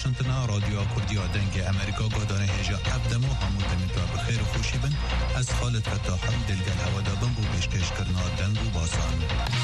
واشنگتن رادیو کردی دنگ امریکا گودانه هجا ابدمو همون دمیتا بخیر و خوشی بن از خالد فتاحی دلگل هوا دابن بو بشکش کرنا دنگ و باسان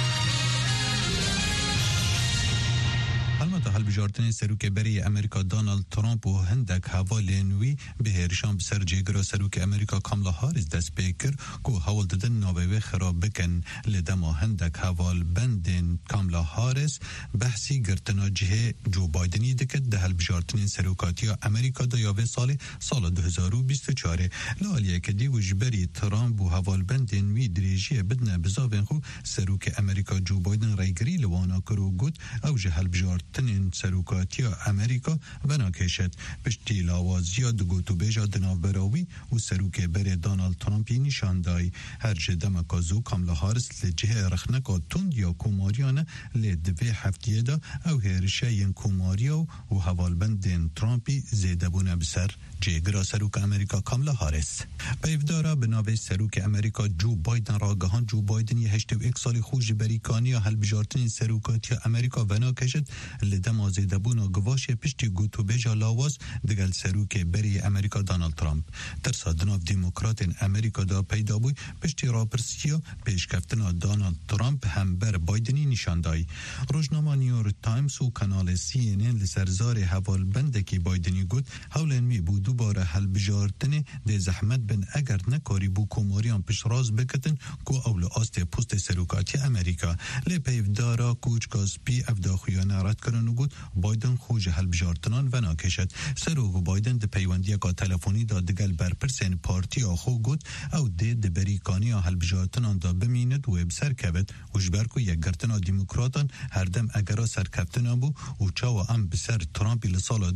البته حال بجارتن سروک بری امریکا دونالد ترامپ و هندک حوالینوی به هرشان بسر جیگر سروک امریکا کاملا هاریس دست بیکر کو حوال دادن نوبه خراب بکن لدما هندک حوال بندن کاملا هاریس بحثی گرتنا جه جو بایدنی دکت ده حال بجارتن سروکاتی امریکا دا یاوه سال 2024 لالیه که دیوش بری ترامپ و حوال بندن وی دریجیه بدنه بزاوین خو سروک امریکا جو بایدن رایگری لوانا کرو گود او جه حال بجارتن سروکاتی امریکا بنا کشد پشتی لاوازیا دگوتو بیجا دناو براوی و سروک بر دونالد ترامپی نشان دای هر جدم کازو کاملا هارس لجه رخنکا تند یا کوماریانه لدوی هفتیه دا او هرشه ین کوماریا و حوالبندین ترامپی زیده بونه بسر جیگرا سروک امریکا کاملا هارس پیفدارا بناوی سروک امریکا جو بایدن راگهان جو بایدن یه هشتو ایک سالی خوش بریکانیا هل بجارتن سروکاتی امریکا بنا کشد لدم آزیده بونا گواش پشتی گوتو بیجا لاواز دگل سروک بری امریکا دونالد ترامپ ترسا دناف دیموکرات امریکا دا پیدا بوی پشتی راپرسیا پیشکفتنا دونالد ترامپ هم بر بایدنی نشان دای روزنامه نیویورک تایمز و کانال CNN لسرزار حوال بندکی بایدنی گود حولن می بود دوباره حل بجارتنه ده زحمت بن اگر نکاری بو کوماریان پیش راز بکتن کو اول آست پست سروکاتی امریکا لی پیفدارا کوچ کاسپی افداخیانه رد کرن و گود بایدن خوش حل بجارتنان و ناکشد سروک بایدن ده پیوندی که تلفونی دا دگل برپرسین پارتی آخو گود او ده بریکانی حل بجارتنان دا بمیند و بسر کبت وشبرکو یک گرتنا دیموکراتان هر دم اگرا سرکفتنان بو و چاو ام بسر ترامپی لسال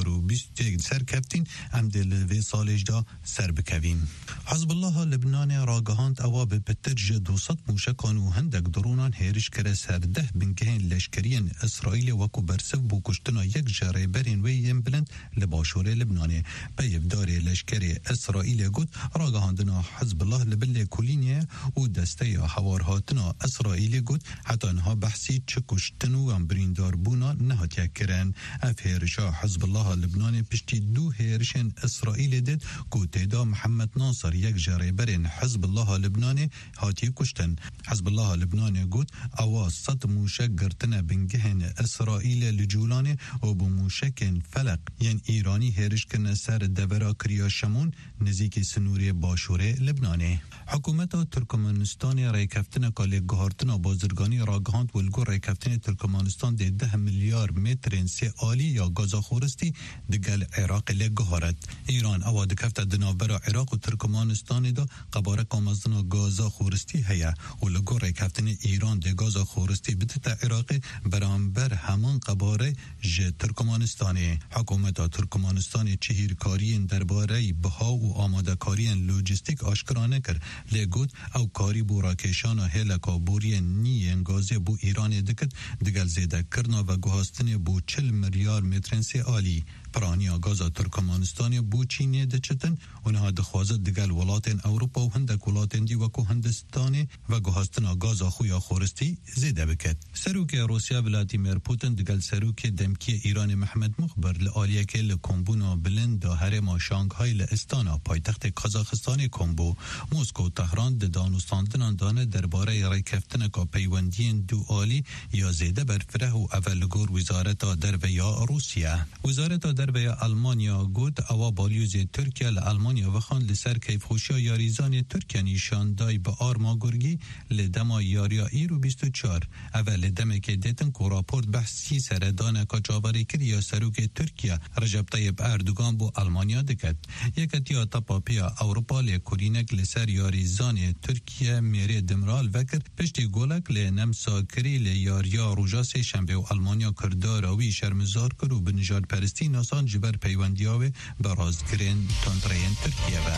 2020 سرکفتین ام دل وی سالش دا سر بکوین حزب الله لبنان راگهاند اواب پتر جه 200 موشکان و هندک درونان هیرش کره سر 10 بنگهین لشکرین اسرائیل وکو برسف بو کشتنا یک جره برین وی یم بلند لباشور لبنانه پیفدار لشکر اسرائیل گود راگهاندنا حزب الله لبل کلینیه و دسته حوارهاتنا اسرائیل گود حتی انها بحثی چه کشتن و امبریندار بونا نهاتیه کرن اف هیرشا حزب الله لبنان پشتی دو هیرشن اسرائیل دید گوتیدا محمد ناصر یک جره برین حزب الله لبنان هاتی کشتن حزب الله لبنان گود اواز 100 موشک گرتن بنگهن اسرائیل لجولانه و بموشکن فلق ین ایرانی هرش کنه سر دورا کریا شمون نزیک سنوری باشوره لبنانه حکومت ترکمنستان ریکفتن کالی گهارتن بازرگانی راگهاند ولگو ریکفتن ترکمنستان ده 10 میلیارد متر سه آلی یا گازا خورستی دگل عراق لگهارد ایران اواد کفت دنابرا عراق و ترکمنستان دا قباره کامزدن گازا خورستی هیا ولگو ریکفتن ایران ده گازا خورستی بدت عراق برانبر همان قباره ج ترکمنستان حکومت ترکمنستان چهیرکاری درباره بها و آماده کاری لوجستیک آشکرانه کرد لگود او کاری بو راکشان هلکا بوری نی انگازه بو ایران دکت دگل زیده کرنا و گوهاستن بو 40 میلیارد مترنسی آلی پرانی گازا ترکمنستان بو چینه دچتن اونها دخوازه دگل ولاتن اروپا و هندک ولاتن دی وکو هندستان و گوهاستن گازا خویا خورستی زیده بکد سروک روسیا ولادیمیر پوتین دگل سروک دمکی ایران محمد مخبر لآلیه که لکمبونا بلند هرما شانگهای لاستانا پایتخت کازاخستان کمبو مسکو تهران د دانستاندنان دانه درباره ریکفتن کا پیوندین دو آلی یا زیده بر فره و اولگور وزارت دربیا روسیه وزارت دربیا آلمانیا گود اوا بالیوز ترکیه لآلمانیا وخان لسر کیف خوشیا یاریزان ترکیه نیشان دای به آرما گرگی لدما یاریا ایرو 24 اول دمه که دیتن کو راپورت بحثی سردان کا جاوری کریا سروک ترکیه رجب طیب اردوگان بو آلمانیا دکت یکتیا تاپاپیا اروپا لکورینک لسر یاریزان ترکیه میری دمرال وکر پشتی گولک لنمسا کری لیاریا روژا سه شنبه و آلمانیا کرداراوی شرمزار کرو به نجات پرستی ناسان جبر پیوندیاوه برازگرین تندرین ترکیه و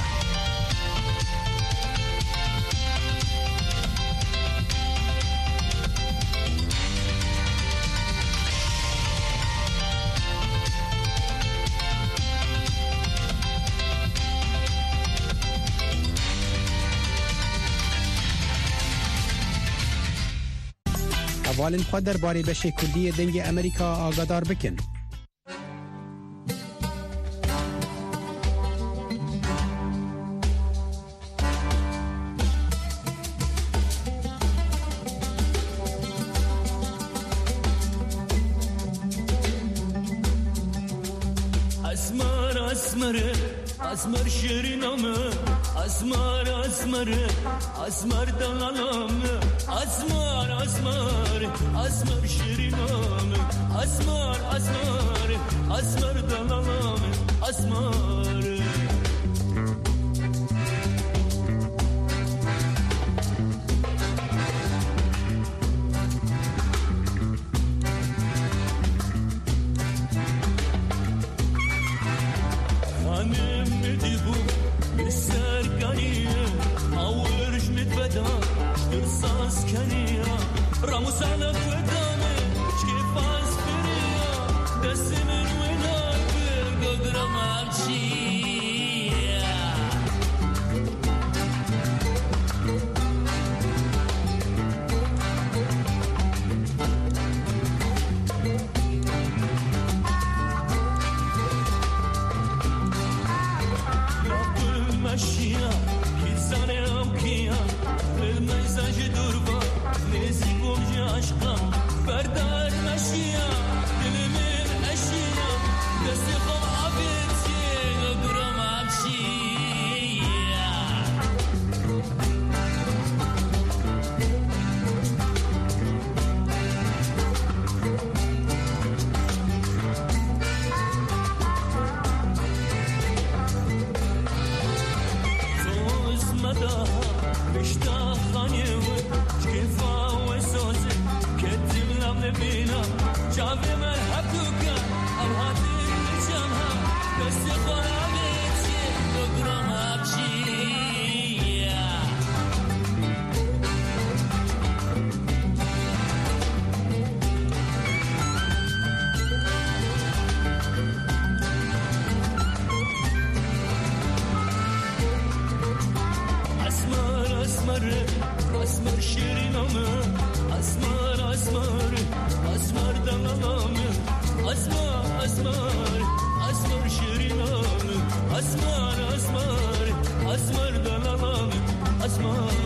اولین خود در باری بشه کلی دنگ امریکا آگادار بکن. اسمر شیرینامه اسمر دلالامه اسمر شیرینامه اسمر دلالامه اسمر راموسانا فدامه چه فاز بریا دست من وینار برگرم همچیا لابل مشیا کیزانه هم کیا المزاج دوربا نزی گوجه عشقم بردار مشیا دل من اشیا دست خم عبیتی گرم همچیا توز مدا بشتا خانه و شکفا و سوزه کتیم لام نبینا جاوی من حبوکا ام هاتی نشانها دست خورابیتی بگرم همچیا اسمر شیرینامه اسمر دلالامه اسمر شیرینامه اسمر دلالامه اسمر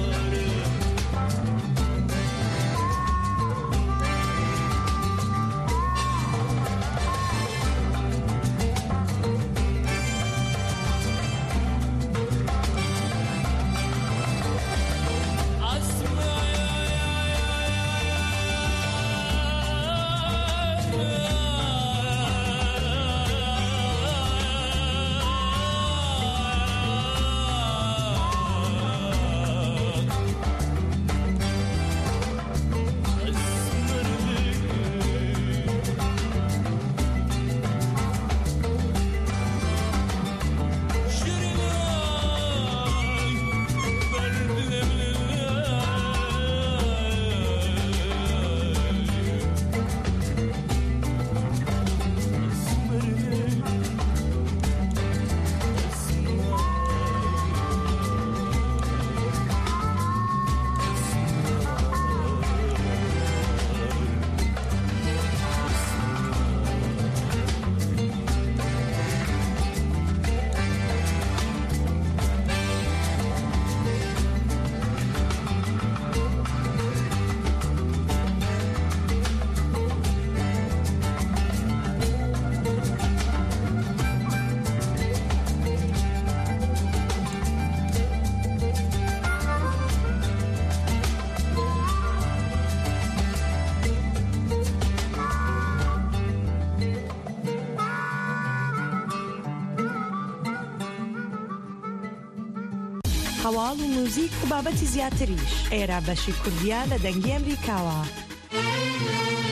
هەواڵ و موزیک و بابەتی زیاتریش ئێرە بەشی کوردیە لە دەنگی ئەمریکاوە.